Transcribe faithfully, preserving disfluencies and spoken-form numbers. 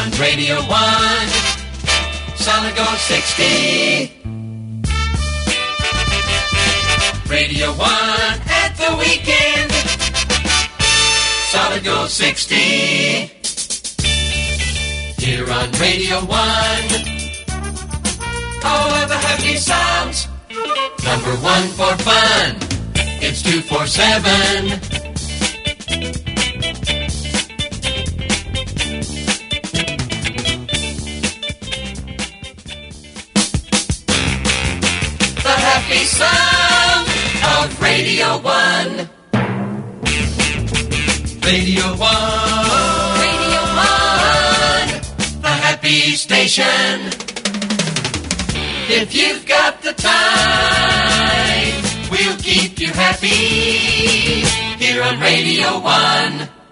on Radio one, Solid Gold sixty. Radio one at the weekend, Solid Gold sixty. Here on Radio one, all of the happy sounds. Number one for fun, it's two four seven. The happy sound of Radio one. Radio one. Radio one. The happy station. If you've got the time, we'll keep you happy here on Radio one.